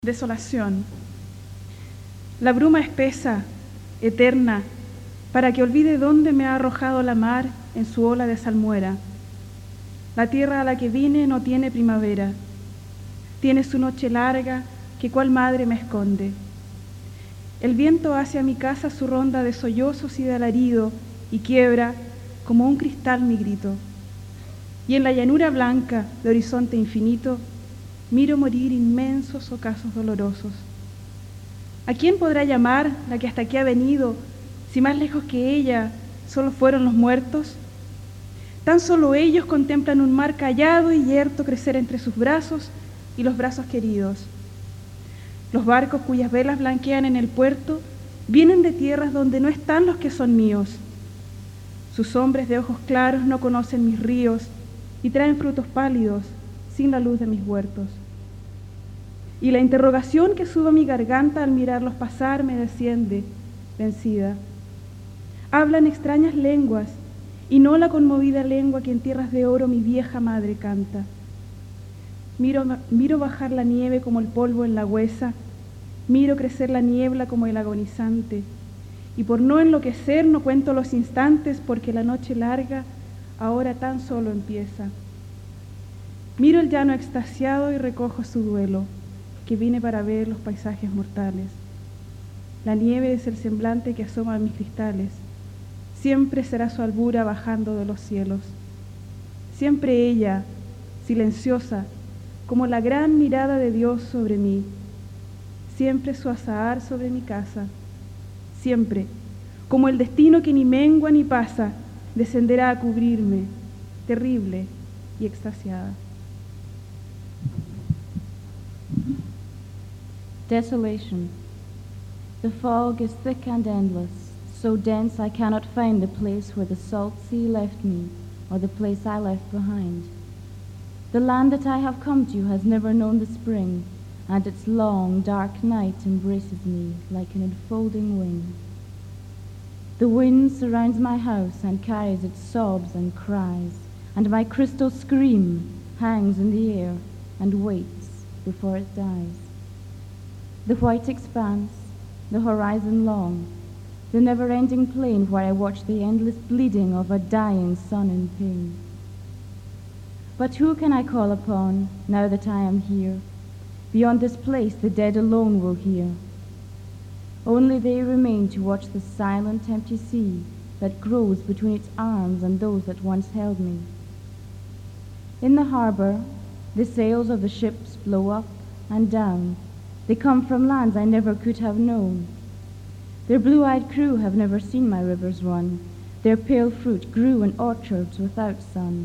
Desolación. La bruma espesa, eterna, para que olvide dónde me ha arrojado la mar en su ola de salmuera. La tierra a la que vine no tiene primavera, tiene su noche larga que cual madre me esconde. El viento hace a mi casa su ronda de sollozos y de alarido y quiebra como un cristal mi grito. Y en la llanura blanca de horizonte infinito miro morir inmensos ocasos dolorosos. ¿A quién podrá llamar la que hasta aquí ha venido, si más lejos que ella solo fueron los muertos? Tan solo ellos contemplan un mar callado y yerto crecer entre sus brazos y los brazos queridos. Los barcos cuyas velas blanquean en el puerto vienen de tierras donde no están los que son míos. Sus hombres de ojos claros no conocen mis ríos y traen frutos pálidos sin la luz de mis huertos. Y la interrogación que sube a mi garganta al mirarlos pasar me desciende, vencida. Hablan extrañas lenguas y no la conmovida lengua que en tierras de oro mi vieja madre canta. Miro bajar la nieve como el polvo en la huesa, miro crecer la niebla como el agonizante, y por no enloquecer no cuento los instantes porque la noche larga ahora tan solo empieza. Miro el llano extasiado y recojo su duelo, que vine para ver los paisajes mortales. La nieve es el semblante que asoma a mis cristales, siempre será su albura bajando de los cielos. Siempre ella, silenciosa, como la gran mirada de Dios sobre mí, siempre su azahar sobre mi casa, siempre, como el destino que ni mengua ni pasa, descenderá a cubrirme, terrible y extasiada. Desolation. The fog is thick and endless, so dense I cannot find the place where the salt sea left me, or the place I left behind. The land that I have come to has never known the spring, and its long, dark night embraces me like an enfolding wing. The wind surrounds my house and carries its sobs and cries, and my crystal scream hangs in the air and waits before it dies. The white expanse, the horizon long, the never-ending plain where I watch the endless bleeding of a dying sun in pain. But who can I call upon, now that I am here? Beyond this place the dead alone will hear. Only they remain to watch the silent, empty sea that grows between its arms and those that once held me. In the harbor, the sails of the ships blow up and down. They come from lands I never could have known. Their blue-eyed crew have never seen my rivers run. Their pale fruit grew in orchards without sun.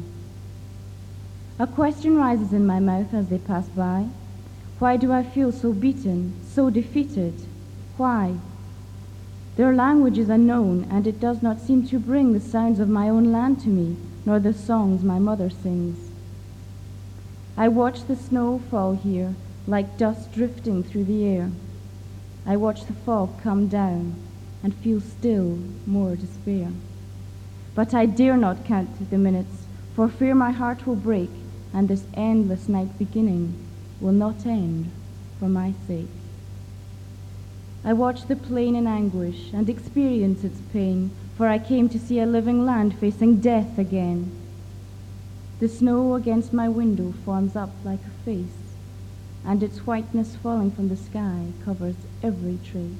A question rises in my mouth as they pass by. Why do I feel so beaten, so defeated? Why? Their language is unknown, and it does not seem to bring the sounds of my own land to me, nor the songs my mother sings. I watch the snow fall here, like dust drifting through the air. I watch the fog come down and feel still more despair. But I dare not count the minutes, for fear my heart will break and this endless night beginning will not end for my sake. I watch the plain in anguish and experience its pain, for I came to see a living land facing death again. The snow against my window forms up like a face, and its whiteness falling from the sky covers every trace.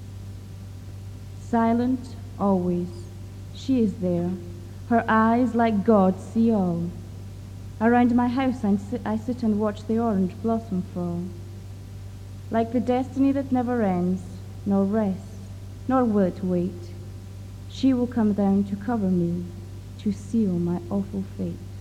Silent always, she is there, her eyes like God's see all. Around my house I sit and watch the orange blossom fall. Like the destiny that never ends, nor rests, nor will it wait, she will come down to cover me, to seal my awful fate.